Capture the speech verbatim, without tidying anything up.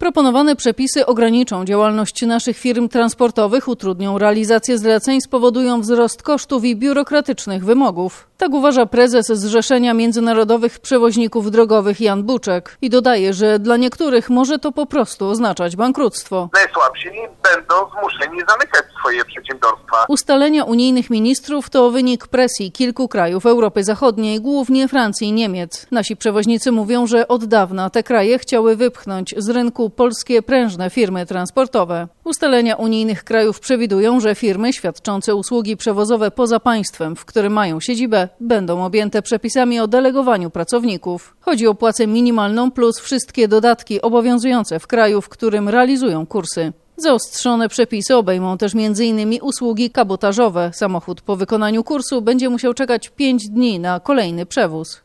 Proponowane przepisy ograniczą działalność naszych firm transportowych, utrudnią realizację zleceń, spowodują wzrost kosztów i biurokratycznych wymogów. Tak uważa prezes Zrzeszenia Międzynarodowych Przewoźników Drogowych Jan Buczek i dodaje, że dla niektórych może to po prostu oznaczać bankructwo. Najsłabsi będą zmuszeni zamykać swoje przedsiębiorstwa. Ustalenia unijnych ministrów to wynik presji kilku krajów Europy Zachodniej, głównie Francji i Niemiec. Nasi przewoźnicy mówią, że od dawna te kraje chciały wypchnąć z rynku polskie prężne firmy transportowe. Ustalenia unijnych krajów przewidują, że firmy świadczące usługi przewozowe poza państwem, w którym mają siedzibę, będą objęte przepisami o delegowaniu pracowników. Chodzi o płacę minimalną plus wszystkie dodatki obowiązujące w kraju, w którym realizują kursy. Zaostrzone przepisy obejmą też między innymi usługi kabotażowe. Samochód po wykonaniu kursu będzie musiał czekać pięć dni na kolejny przewóz.